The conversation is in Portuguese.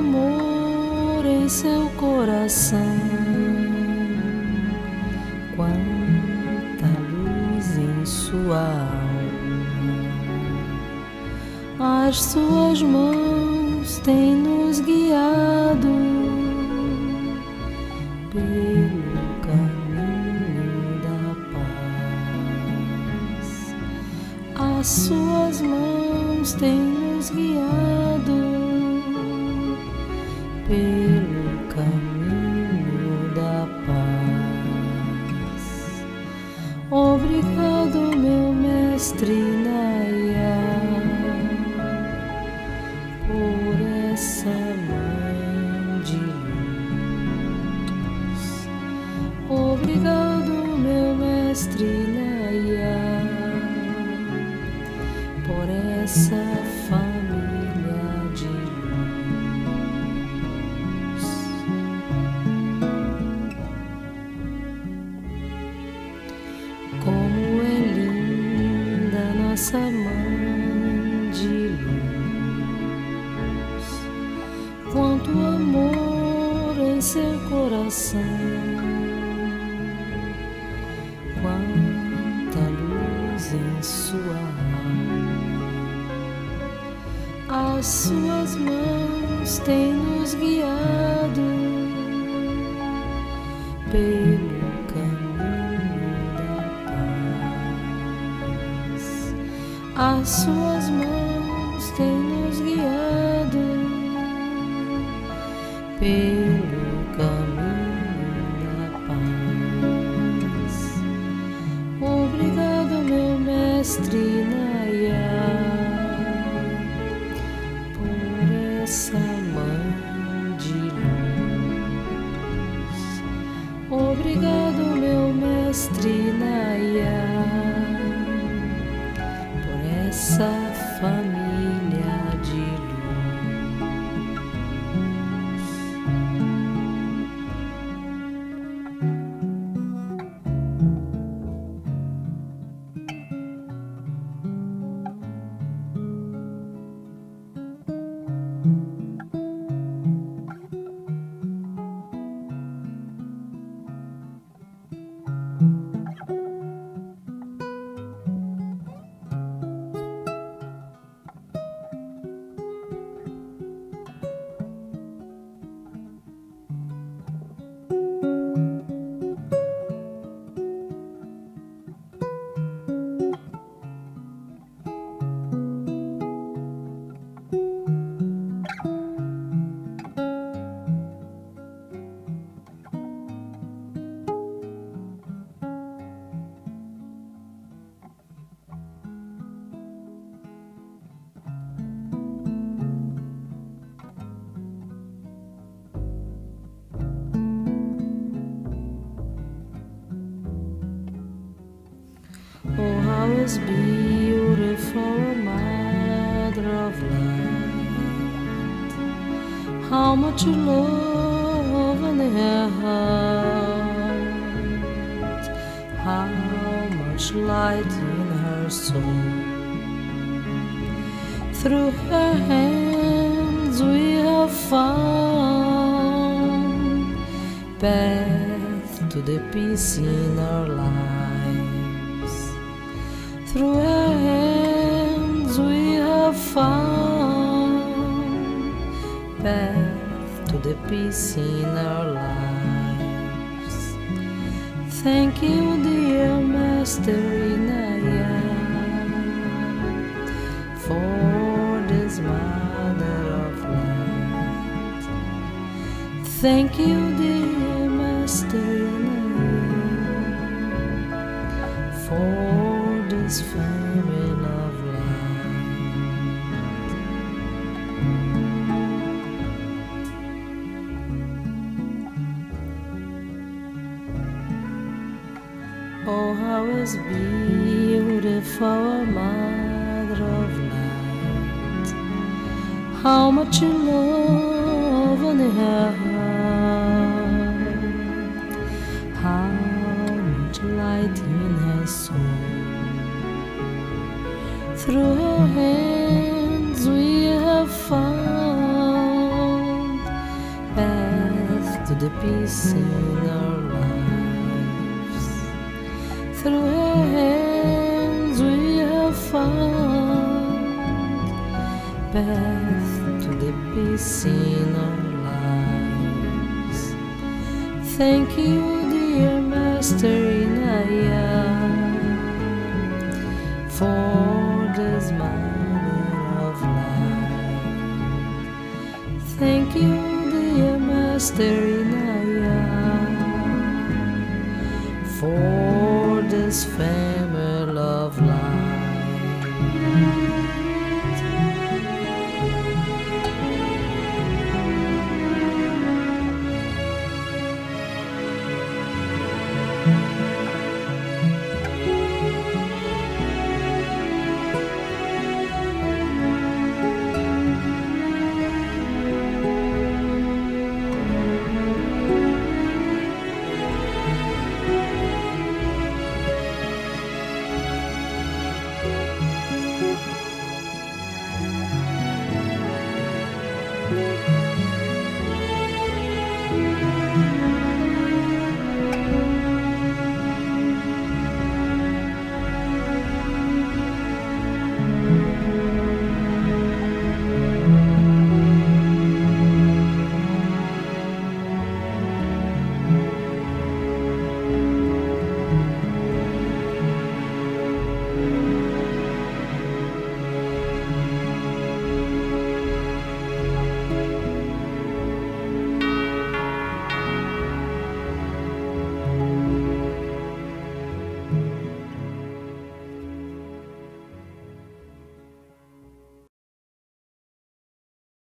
amor em seu coração, quanta luz em sua alma. As suas mãos têm nos guiado pelo caminho da paz. As suas mãos têm nos guiado pelo caminho da paz. Obrigado, meu mestre Naya, por essa mãe de luz. Obrigado, meu mestre Naya, por essa família de luz. Como é linda nossa mãe de luz, quanto amor em seu coração, quanta luz em sua alma. As suas mãos têm nos guiado pelo caminho da paz. As suas mãos têm nos guiado pelo caminho da paz. Obrigado, meu mestre Naya, por essa mãe de luz. Obrigado, meu mestre Naya, por essa família de Oh, how is beautiful, mother of light. How much love in her heart, how much light in her soul. Through her hands we have found path to the peace in our lives. Through her hands we have found path to the peace in our lives. Thank you, dear Master Inaya, for this mother of light. Thank you, dear Master Inaya, for this famine of light. Oh, how is beautiful, mother of light. How much love in her heart, how much light in her soul. Through her hands we have found the peace in our lives. Through hands we have found path to the peace in our lives. Thank you, dear Master Inaya, for this manner of life. Thank you, dear Master Inaya,